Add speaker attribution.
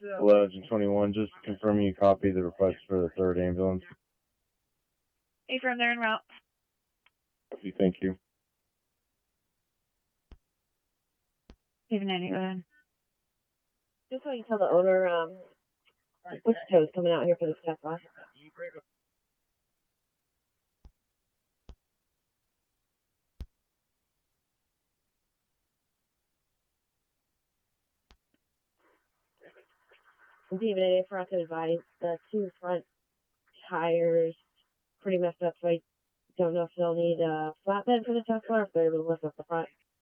Speaker 1: Legend 21, just confirming you copy the request for the 3rd ambulance.
Speaker 2: Affirm, they're en route.
Speaker 1: Thank you.
Speaker 2: Haven 90, go ahead.
Speaker 3: Just so you tell the owner, which toe's coming out here for this test class. David, I forgot to advise the 2 front tires pretty messed up, so I don't know if they'll need a flatbed for the Tesla or if they're able to lift up the front.